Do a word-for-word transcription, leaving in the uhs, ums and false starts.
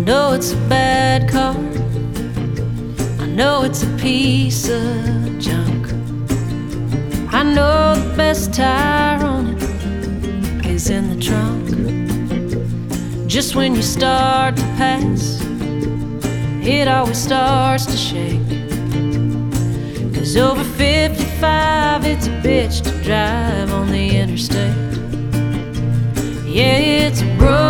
know it's a bad car, I know it's a piece of junk. I know the best tire on it is in the trunk. Just when you start to pass, it always starts to shake. 'Cause over fifty-five, it's a bitch to drive on the interstate. Yeah, it's a road